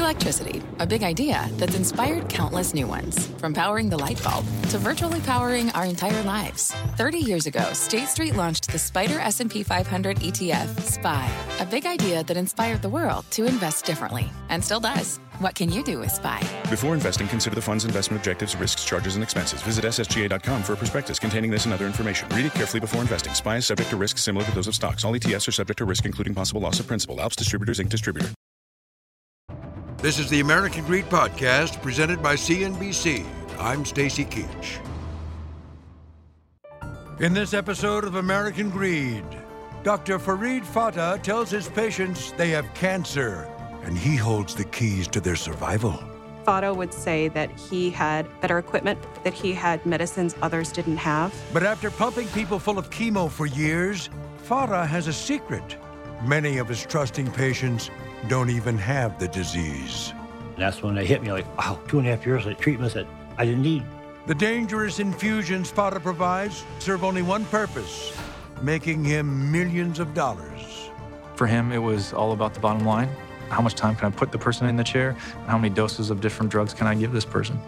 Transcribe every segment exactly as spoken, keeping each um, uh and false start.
Electricity, a big idea that's inspired countless new ones. From powering the light bulb to virtually powering our entire lives. thirty years ago, State Street launched the Spider S and P five hundred E T F, S P Y. A big idea that inspired the world to invest differently. And still does. What can you do with S P Y? Before investing, consider the fund's investment objectives, risks, charges, and expenses. Visit S S G A dot com for a prospectus containing this and other information. Read it carefully before investing. S P Y is subject to risks similar to those of stocks. All E T Fs are subject to risk, including possible loss of principal. Alps Distributors, Incorporated Distributor. This is the American Greed Podcast, presented by C N B C. I'm Stacy Keach. In this episode of American Greed, Doctor Farid Fatah tells his patients they have cancer, and he holds the keys to their survival. Fatah would say that he had better equipment, that he had medicines others didn't have. But after pumping people full of chemo for years, Fatah has a secret. Many of his trusting patients don't even have the disease. That's when they hit me like, wow, two and a half years of treatments that I didn't need. The dangerous infusions Fatah provides serve only one purpose, making him millions of dollars. For him, it was all about the bottom line. How much time can I put the person in the chair? And how many doses of different drugs can I give this person?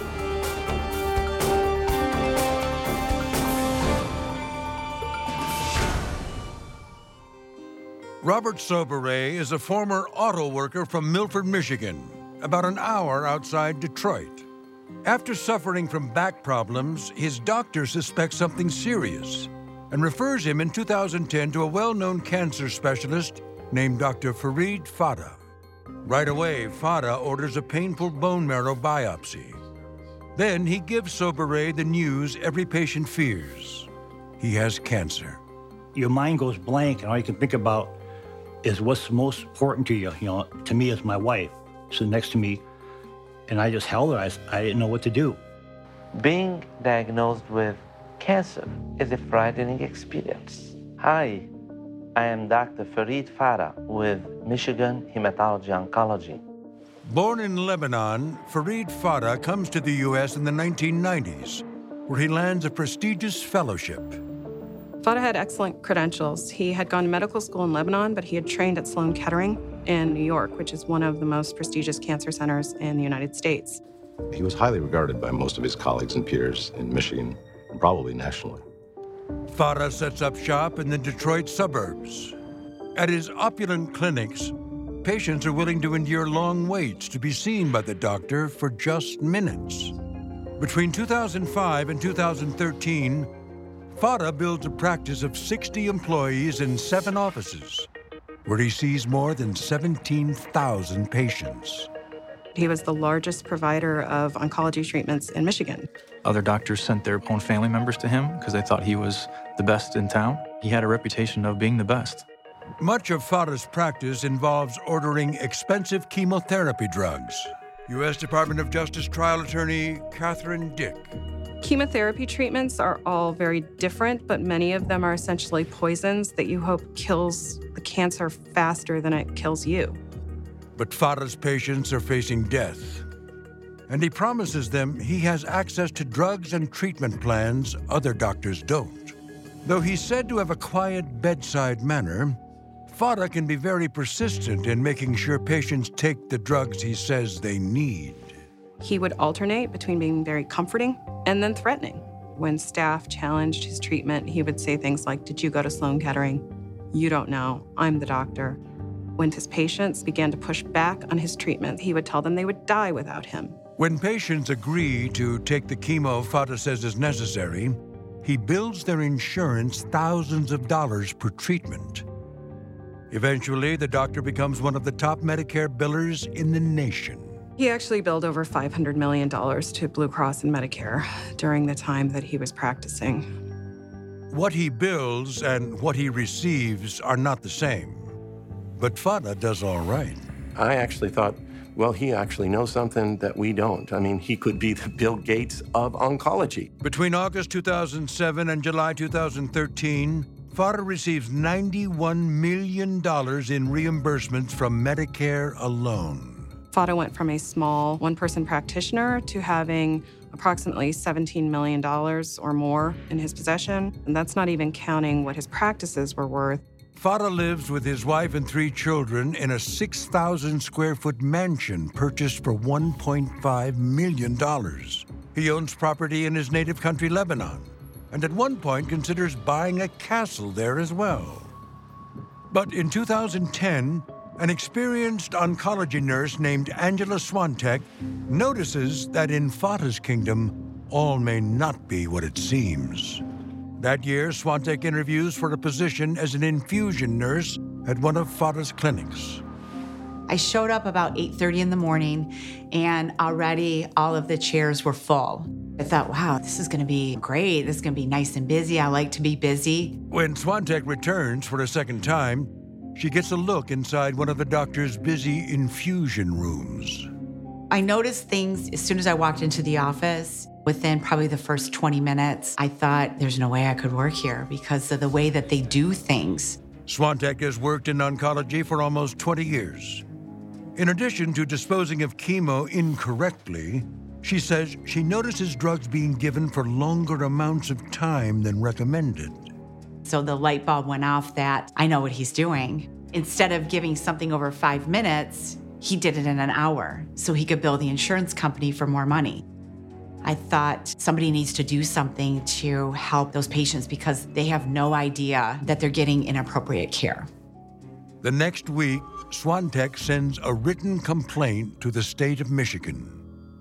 Robert Soberet is a former auto worker from Milford, Michigan, about an hour outside Detroit. After suffering from back problems, his doctor suspects something serious and refers him in two thousand ten to a well-known cancer specialist named Doctor Farid Fatah. Right away, Fatah orders a painful bone marrow biopsy. Then he gives Soberet the news every patient fears. He has cancer. Your mind goes blank, and all you can think about is what's most important to you. You know, to me, is my wife sitting next to me, and I just held her. I, I didn't know what to do. Being diagnosed with cancer is a frightening experience. Hi, I am Doctor Farid Fatah with Michigan Hematology Oncology. Born in Lebanon, Farid Fatah comes to the U S in the nineteen nineties, where he lands a prestigious fellowship. Fatah had excellent credentials. He had gone to medical school in Lebanon, but he had trained at Sloan Kettering in New York, which is one of the most prestigious cancer centers in the United States. He was highly regarded by most of his colleagues and peers in Michigan, and probably nationally. Fatah sets up shop in the Detroit suburbs. At his opulent clinics, patients are willing to endure long waits to be seen by the doctor for just minutes. Between two thousand five and two thousand thirteen, Fatah builds a practice of sixty employees in seven offices, where he sees more than seventeen thousand patients. He was the largest provider of oncology treatments in Michigan. Other doctors sent their own family members to him because they thought he was the best in town. He had a reputation of being the best. Much of Fatah's practice involves ordering expensive chemotherapy drugs. U S Department of Justice trial attorney Catherine Dick. Chemotherapy treatments are all very different, but many of them are essentially poisons that you hope kills the cancer faster than it kills you. But Fatah's patients are facing death, and he promises them he has access to drugs and treatment plans other doctors don't. Though he's said to have a quiet bedside manner, Fatah can be very persistent in making sure patients take the drugs he says they need. He would alternate between being very comforting and then threatening. When staff challenged his treatment, he would say things like, "Did you go to Sloan Kettering? You don't know. I'm the doctor." When his patients began to push back on his treatment, he would tell them they would die without him. When patients agree to take the chemo Fatah says is necessary, he bills their insurance thousands of dollars per treatment. Eventually, the doctor becomes one of the top Medicare billers in the nation. He actually billed over five hundred million dollars to Blue Cross and Medicare during the time that he was practicing. What he bills and what he receives are not the same. But Fatah does all right. I actually thought, well, he actually knows something that we don't. I mean, he could be the Bill Gates of oncology. Between August two thousand seven and July two thousand thirteen, Fatah receives ninety-one million dollars in reimbursements from Medicare alone. Fatah went from a small one-person practitioner to having approximately seventeen million dollars or more in his possession, and that's not even counting what his practices were worth. Fata lives with his wife and three children in a six thousand square foot mansion purchased for one point five million dollars. He owns property in his native country, Lebanon, and at one point considers buying a castle there as well. But in two thousand ten, an experienced oncology nurse named Angela Swantek notices that in Fata's kingdom, all may not be what it seems. That year, Swantek interviews for a position as an infusion nurse at one of Fata's clinics. I showed up about eight thirty in the morning, and already all of the chairs were full. I thought, wow, this is going to be great. This is going to be nice and busy. I like to be busy. When Swantek returns for a second time, she gets a look inside one of the doctor's busy infusion rooms. I noticed things as soon as I walked into the office. Within probably the first twenty minutes, I thought there's no way I could work here because of the way that they do things. Swantek has worked in oncology for almost twenty years. In addition to disposing of chemo incorrectly, she says she notices drugs being given for longer amounts of time than recommended. So the light bulb went off that I know what he's doing. Instead of giving something over five minutes, he did it in an hour so he could bill the insurance company for more money. I thought somebody needs to do something to help those patients because they have no idea that they're getting inappropriate care. The next week, Swantek sends a written complaint to the state of Michigan.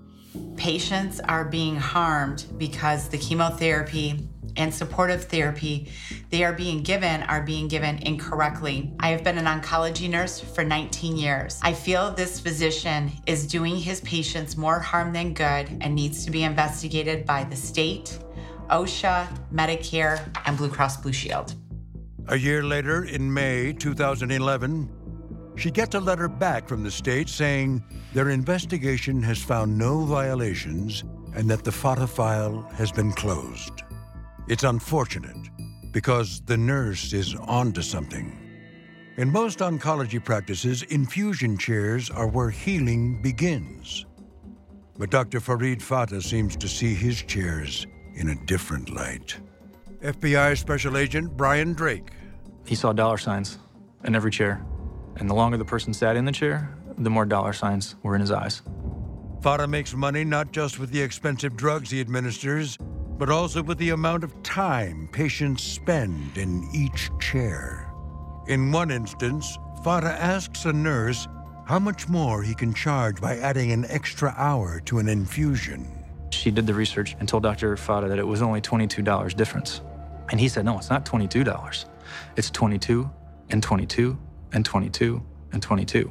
Patients are being harmed because the chemotherapy and supportive therapy they are being given are being given incorrectly. I have been an oncology nurse for nineteen years. I feel this physician is doing his patients more harm than good and needs to be investigated by the state, OSHA, Medicare, and Blue Cross Blue Shield. A year later, in May two thousand eleven, she gets a letter back from the state saying their investigation has found no violations and that the Fata file has been closed. It's unfortunate because the nurse is onto something. In most oncology practices, infusion chairs are where healing begins. But Doctor Farid Fata seems to see his chairs in a different light. F B I Special Agent Brian Drake. He saw dollar signs in every chair. And the longer the person sat in the chair, the more dollar signs were in his eyes. Fata makes money not just with the expensive drugs he administers, but also with the amount of time patients spend in each chair. In one instance, Fata asks a nurse how much more he can charge by adding an extra hour to an infusion. She did the research and told Doctor Fata that it was only twenty-two dollars difference. And he said, no, it's not twenty-two dollars. It's twenty-two and twenty-two and twenty-two and twenty-two.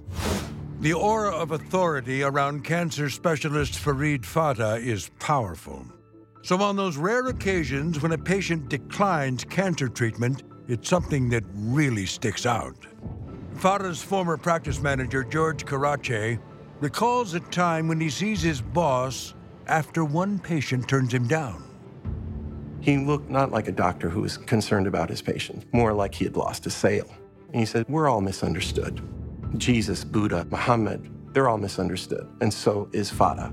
The aura of authority around cancer specialist Farid Fata is powerful. So on those rare occasions when a patient declines cancer treatment, it's something that really sticks out. Fata's former practice manager, George Karache, recalls a time when he sees his boss after one patient turns him down. He looked not like a doctor who was concerned about his patient, more like he had lost a sale. And he said, we're all misunderstood. Jesus, Buddha, Muhammad, they're all misunderstood, and so is Fata.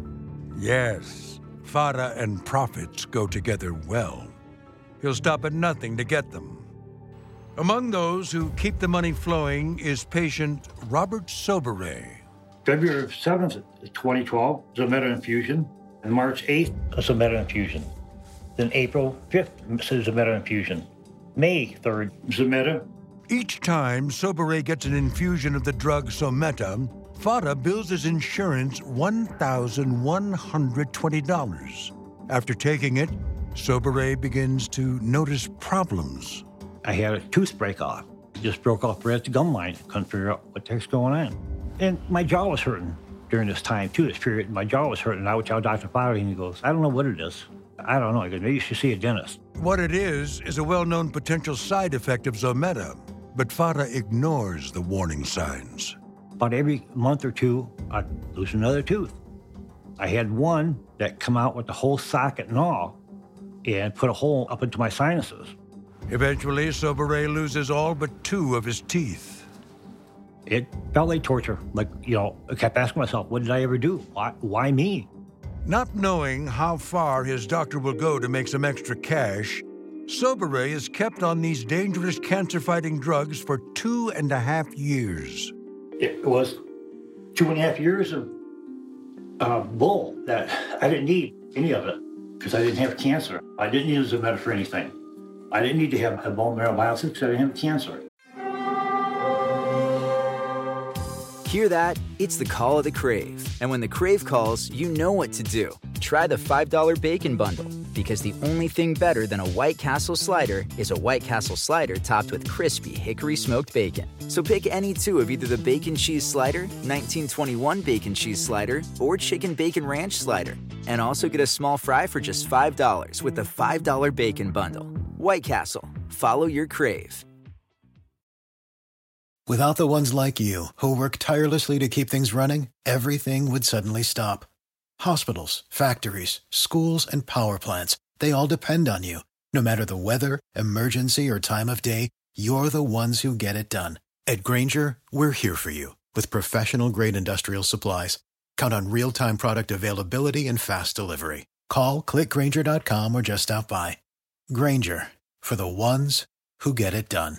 Yes, Fata and prophets go together well. He'll stop at nothing to get them. Among those who keep the money flowing is patient Robert Sobere. February seventh, twenty twelve, Zometa infusion, and March eighth, a Zometa infusion. Then April fifth, Zometa infusion. May third, Zometa. Each time Sobere gets an infusion of the drug Zometa, Fata bills his insurance one thousand one hundred twenty dollars. After taking it, Sobere begins to notice problems. I had a tooth break off. It just broke off right at the gum line. Couldn't figure out what the heck's going on. And my jaw was hurting during this time, too, this period. My jaw was hurting. I would tell Doctor Fata, and he goes, I don't know what it is. I don't know. He goes, maybe you should see a dentist. What it is is a well-known potential side effect of Zometa, but Fata ignores the warning signs. About every month or two, I'd lose another tooth. I had one that come out with the whole socket and all and put a hole up into my sinuses. Eventually, Sobere loses all but two of his teeth. It felt like torture. Like, you know, I kept asking myself, what did I ever do? Why, why me? Not knowing how far his doctor will go to make some extra cash, Soberay is kept on these dangerous cancer-fighting drugs for two and a half years. It was two and a half years of uh, bull that I didn't need any of it because I didn't have cancer. I didn't use the med for anything. I didn't need to have a bone marrow biopsy because I didn't have cancer. Hear that? It's the call of the Crave. And when the Crave calls, you know what to do. Try the five dollar Bacon Bundle, because the only thing better than a White Castle slider is a White Castle slider topped with crispy hickory smoked bacon. So pick any two of either the Bacon Cheese Slider, nineteen twenty-one Bacon Cheese Slider, or Chicken Bacon Ranch Slider. And also get a small fry for just five dollars with the five dollar Bacon Bundle. White Castle. Follow your Crave. Without the ones like you, who work tirelessly to keep things running, everything would suddenly stop. Hospitals, factories, schools, and power plants, they all depend on you. No matter the weather, emergency, or time of day, you're the ones who get it done. At Grainger, we're here for you with professional-grade industrial supplies. Count on real-time product availability and fast delivery. Call, click Grainger dot com, or just stop by. Grainger, for the ones who get it done.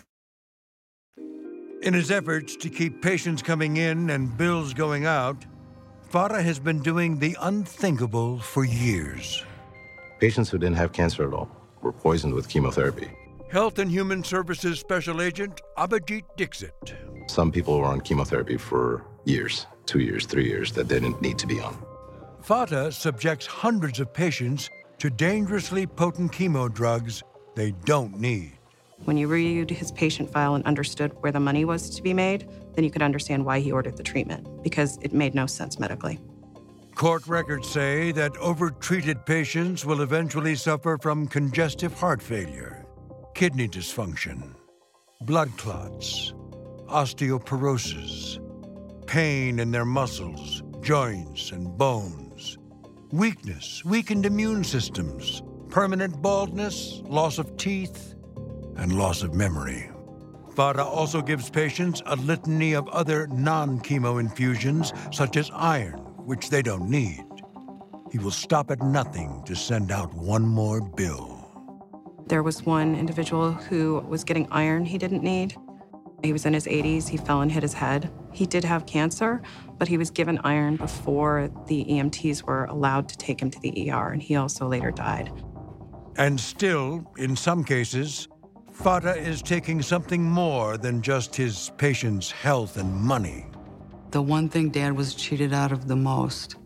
In his efforts to keep patients coming in and bills going out, Farah has been doing the unthinkable for years. Patients who didn't have cancer at all were poisoned with chemotherapy. Health and Human Services Special Agent Abhijit Dixit. Some people were on chemotherapy for years, two years, three years, that they didn't need to be on. Fata subjects hundreds of patients to dangerously potent chemo drugs they don't need. When you reviewed his patient file and understood where the money was to be made, then you could understand why he ordered the treatment, because it made no sense medically. Court records say that overtreated patients will eventually suffer from congestive heart failure, kidney dysfunction, blood clots, osteoporosis, pain in their muscles, joints, and bones, weakness, weakened immune systems, permanent baldness, loss of teeth, and loss of memory. Farah also gives patients a litany of other non-chemo infusions, such as iron, which they don't need. He will stop at nothing to send out one more bill. There was one individual who was getting iron he didn't need. He was in his eighties, he fell and hit his head. He did have cancer, but he was given iron before the E M Ts were allowed to take him to the E R, and he also later died. And still, in some cases, Fata is taking something more than just his patient's health and money. The one thing Dad was cheated out of the most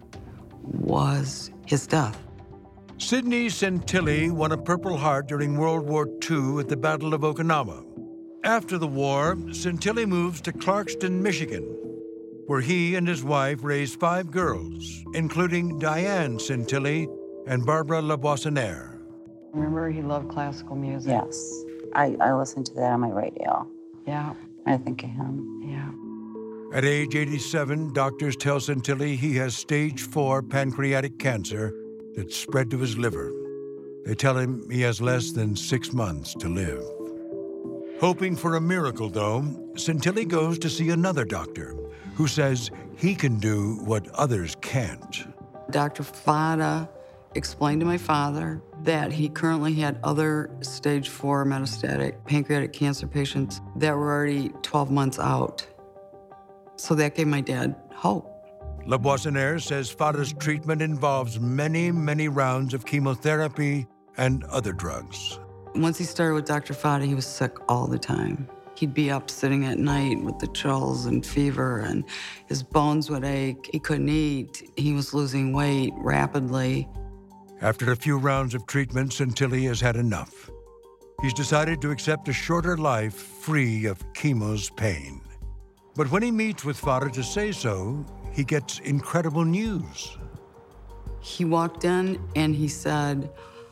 was his death. Sidney Centilli won a Purple Heart during World War Two at the Battle of Okinawa. After the war, Centilli moves to Clarkston, Michigan, where he and his wife raised five girls, including Diane Centilli and Barbara Laboissonere. Remember, he loved classical music. Yes. I, I listened to that on my radio. Yeah. I think of him. Yeah. At age eighty-seven, doctors tell Centilli he has stage four pancreatic cancer that spread to his liver. They tell him he has less than six months to live. Hoping for a miracle, though, Centilli goes to see another doctor who says he can do what others can't. Doctor Fata explained to my father that he currently had other stage four metastatic pancreatic cancer patients that were already twelve months out. So that gave my dad hope. Laboissonere says Fata's treatment involves many, many rounds of chemotherapy and other drugs. Once he started with Doctor Fata, he was sick all the time. He'd be up sitting at night with the chills and fever, and his bones would ache. He couldn't eat. He was losing weight rapidly. After a few rounds of treatment, Centilli has had enough. He's decided to accept a shorter life free of chemo's pain. But when he meets with Fata to say so, he gets incredible news. He walked in and he said,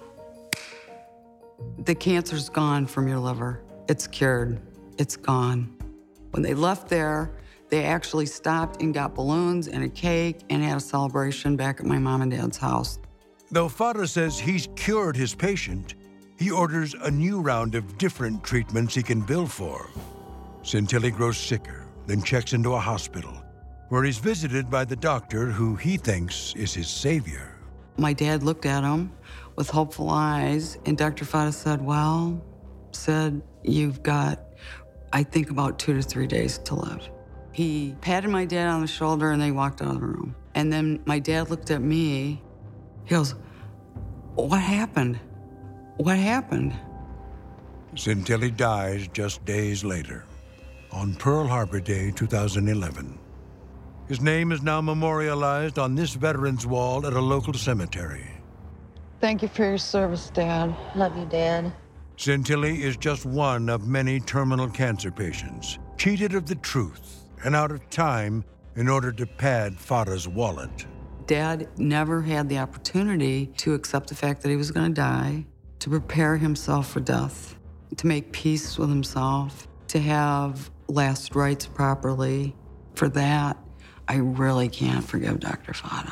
"The cancer's gone from your liver. It's cured. It's gone." When they left there, they actually stopped and got balloons and a cake and had a celebration back at my mom and dad's house. Though Fata says he's cured his patient, he orders a new round of different treatments he can bill for. Centilli grows sicker, then checks into a hospital, where he's visited by the doctor who he thinks is his savior. My dad looked at him with hopeful eyes, and Doctor Fata said, well, said, you've got, I think, about two to three days to live. He patted my dad on the shoulder, and they walked out of the room. And then my dad looked at me. He goes, what happened? What happened? Santilli dies just days later, on Pearl Harbor Day, two thousand eleven. His name is now memorialized on this veteran's wall at a local cemetery. Thank you for your service, Dad. Love you, Dad. Santilli is just one of many terminal cancer patients, cheated of the truth and out of time in order to pad Fata's wallet. Dad never had the opportunity to accept the fact that he was going to die, to prepare himself for death, to make peace with himself, to have last rites properly. For that, I really can't forgive Doctor Fata.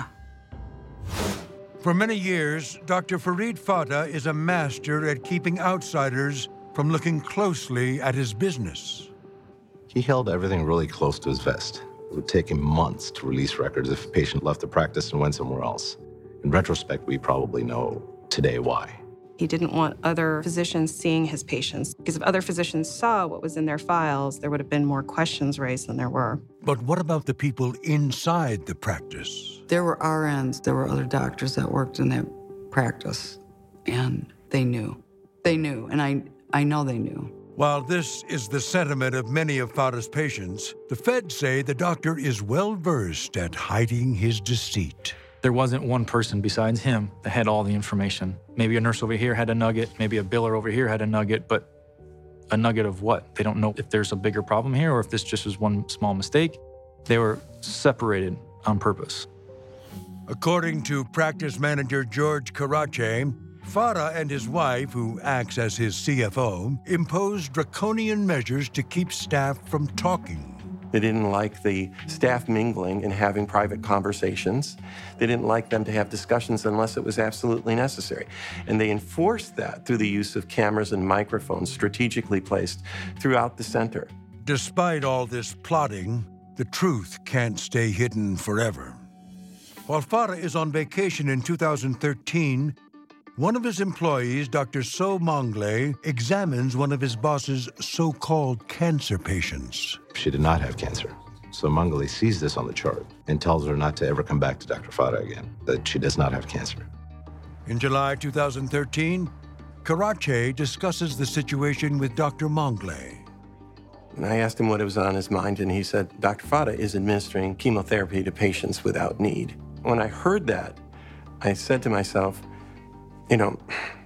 For many years, Doctor Farid Fata is a master at keeping outsiders from looking closely at his business. He held everything really close to his vest. It would take him months to release records if a patient left the practice and went somewhere else. In retrospect, we probably know today why. He didn't want other physicians seeing his patients, because if other physicians saw what was in their files, there would have been more questions raised than there were. But what about the people inside the practice? There were R Ns, there were other doctors that worked in that practice, and they knew. They knew, and I, I know they knew. While this is the sentiment of many of Fata's patients, the feds say the doctor is well-versed at hiding his deceit. There wasn't one person besides him that had all the information. Maybe a nurse over here had a nugget, maybe a biller over here had a nugget, but a nugget of what? They don't know if there's a bigger problem here or if this just was one small mistake. They were separated on purpose. According to practice manager George Karache, Fata and his wife, who acts as his C F O, imposed draconian measures to keep staff from talking. They didn't like the staff mingling and having private conversations. They didn't like them to have discussions unless it was absolutely necessary. And they enforced that through the use of cameras and microphones strategically placed throughout the center. Despite all this plotting, the truth can't stay hidden forever. While Fata is on vacation in two thousand thirteen, one of his employees, Doctor So Mongley, examines one of his boss's so-called cancer patients. She did not have cancer. So Mongley sees this on the chart and tells her not to ever come back to Doctor Fata again, that she does not have cancer. In July two thousand thirteen, Karache discusses the situation with Doctor Mongley. And I asked him what was on his mind, and he said, Doctor Fata is administering chemotherapy to patients without need. When I heard that, I said to myself, you know,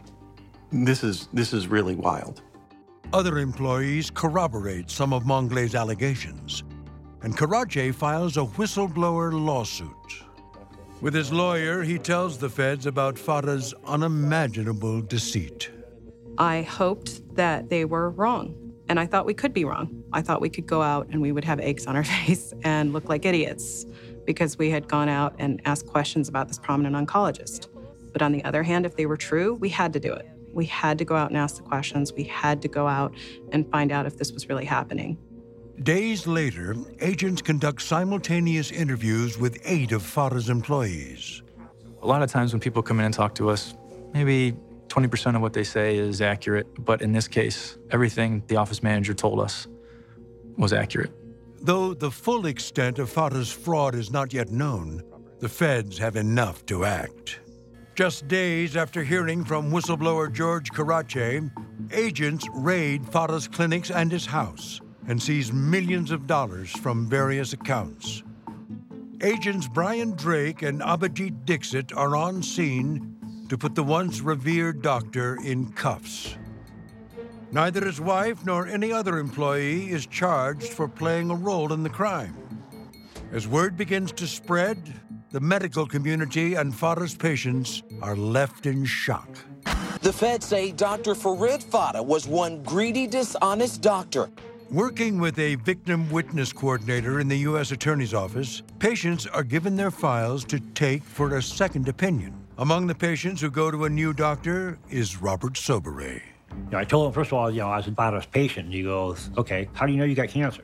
this is, this is really wild. Other employees corroborate some of Mongley's allegations, and Karache files a whistleblower lawsuit. With his lawyer, he tells the feds about Fata's unimaginable deceit. I hoped that they were wrong, and I thought we could be wrong. I thought we could go out and we would have eggs on our face and look like idiots because we had gone out and asked questions about this prominent oncologist. But on the other hand, if they were true, we had to do it. We had to go out and ask the questions. We had to go out and find out if this was really happening. Days later, agents conduct simultaneous interviews with eight of Fata's employees. A lot of times when people come in and talk to us, maybe twenty percent of what they say is accurate, but in this case, everything the office manager told us was accurate. Though the full extent of Fata's fraud is not yet known, the feds have enough to act. Just days after hearing from whistleblower George Karache, agents raid Fata's clinics and his house and seize millions of dollars from various accounts. Agents Brian Drake and Abhijit Dixit are on scene to put the once revered doctor in cuffs. Neither his wife nor any other employee is charged for playing a role in the crime. As word begins to spread, the medical community and Fata's patients are left in shock. The feds say Doctor Farid Fata was one greedy, dishonest doctor. Working with a victim witness coordinator in the U S Attorney's Office, patients are given their files to take for a second opinion. Among the patients who go to a new doctor is Robert Sobere. You know, I told him, first of all, you know, I was Fata's patient. And he goes, okay, how do you know you got cancer?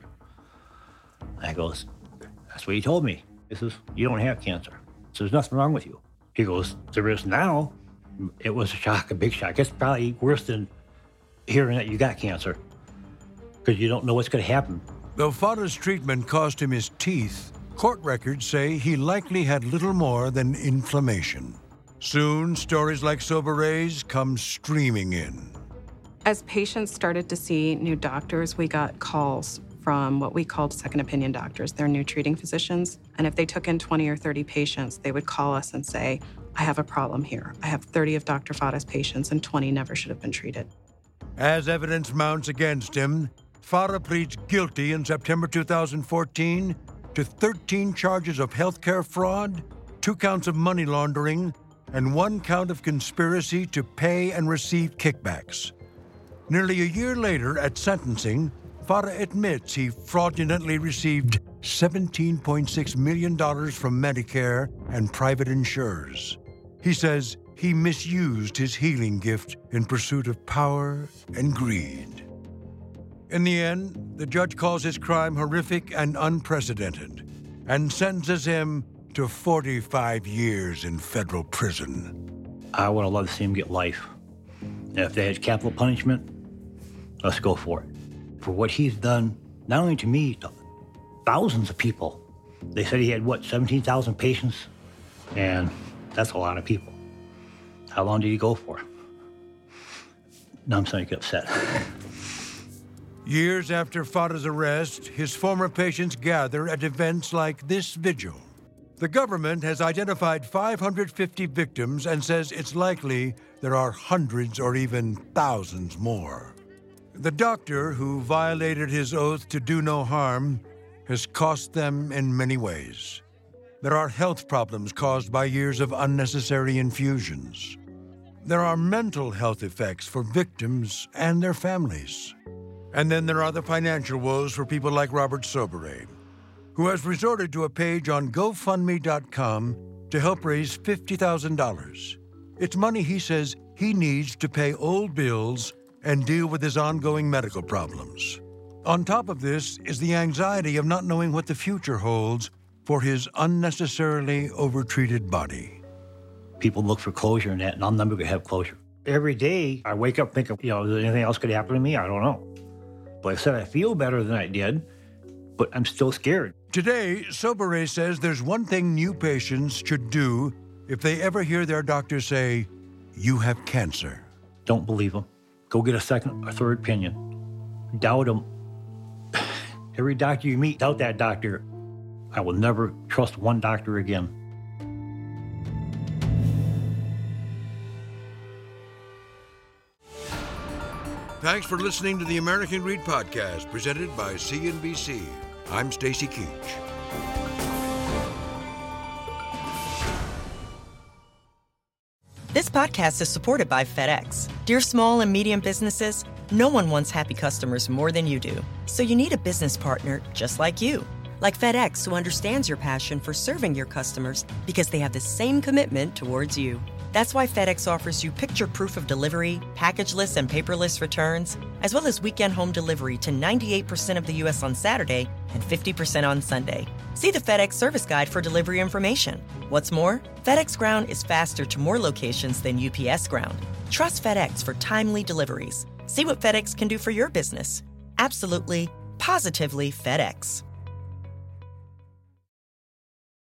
And I goes, that's what he told me. He says, you don't have cancer. So there's nothing wrong with you. He goes, there is now. It was a shock, a big shock. It's probably worse than hearing that you got cancer because you don't know what's going to happen. Though Fada's treatment cost him his teeth, court records say he likely had little more than inflammation. Soon, stories like Soberé's come streaming in. As patients started to see new doctors, we got calls from what we called second opinion doctors. They're new treating physicians. And if they took in twenty or thirty patients, they would call us and say, I have a problem here. I have thirty of Doctor Fada's patients and twenty never should have been treated. As evidence mounts against him, Fada pleads guilty in September two thousand fourteen to thirteen charges of healthcare fraud, two counts of money laundering, and one count of conspiracy to pay and receive kickbacks. Nearly a year later, at sentencing, Fada admits he fraudulently received seventeen point six million dollars from Medicare and private insurers. He says he misused his healing gift in pursuit of power and greed. In the end, the judge calls his crime horrific and unprecedented and sentences him to forty-five years in federal prison. I would have loved to see him get life. And if they had capital punishment, let's go for it. For what he's done, not only to me, to thousands of people. They said he had, what, seventeen thousand patients? And that's a lot of people. How long did he go for? Now I'm starting to get upset. Years after Fada's arrest, his former patients gather at events like this vigil. The government has identified five hundred fifty victims and says it's likely there are hundreds or even thousands more. The doctor who violated his oath to do no harm has cost them in many ways. There are health problems caused by years of unnecessary infusions. There are mental health effects for victims and their families. And then there are the financial woes for people like Robert Soberé, who has resorted to a page on GoFundMe dot com to help raise fifty thousand dollars. It's money he says he needs to pay old bills and deal with his ongoing medical problems. On top of this is the anxiety of not knowing what the future holds for his unnecessarily overtreated body. People look for closure in that, and I'm never going to have closure. Every day, I wake up thinking, you know, is there anything else could happen to me? I don't know. But I said I feel better than I did, but I'm still scared. Today, Soberé says there's one thing new patients should do if they ever hear their doctor say, you have cancer. Don't believe them. Go get a second or third opinion. Doubt them. Every doctor you meet, doubt that doctor. I will never trust one doctor again. Thanks for listening to the American Greed Podcast, presented by C N B C. I'm Stacy Keach. This podcast is supported by FedEx. Dear small and medium businesses, no one wants happy customers more than you do. So you need a business partner just like you. Like FedEx, who understands your passion for serving your customers because they have the same commitment towards you. That's why FedEx offers you picture proof of delivery, packageless and paperless returns, as well as weekend home delivery to ninety-eight percent of the U S on Saturday and fifty percent on Sunday. See the FedEx service guide for delivery information. What's more, FedEx Ground is faster to more locations than U P S Ground. Trust FedEx for timely deliveries. See what FedEx can do for your business. Absolutely, positively FedEx.